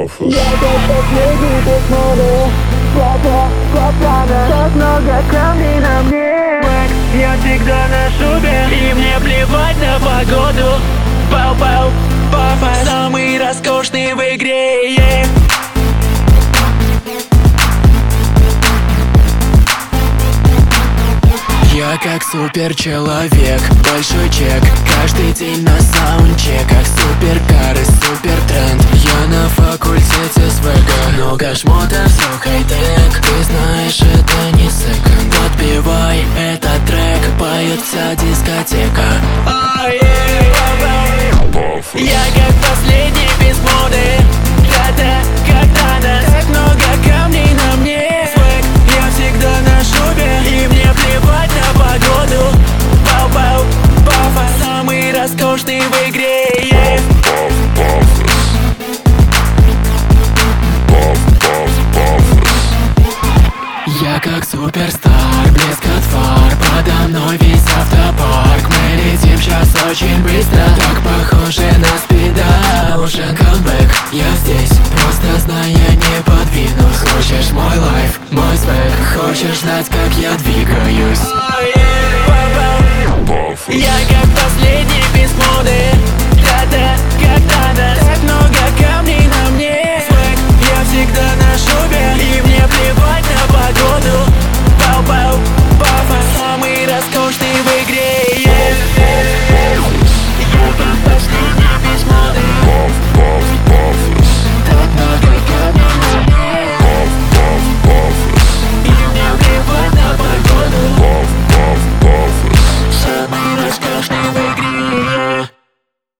Я как последний без моды, так много камней на мне. Я всегда на шубе, и мне плевать на погоду. Пау-пау, папа, самый роскошный в игре, yeah. Я как суперчеловек, большой чек, каждый день на саундчек. Как суперкар и супертренд, я на факультете свега. Много шмота, все хай-тек, ты знаешь, это не секонд. Подпевай этот трек, поет вся дискотека. Я как последний без моды, когда нас так много камней на мне. Свэг, я всегда на шубе, и мне плевать на погоду. Пау-пау, папа, самый роскошный в игре, yeah. Я как суперстар, блеск от фар, подо мной весь автопарк. Мы летим сейчас очень быстро, так похоже на спида. Нужен камбэк, я здесь, просто знай, я не подвинусь. Хочешь мой лайф, мой свэг, хочешь знать, как я двигаюсь? Я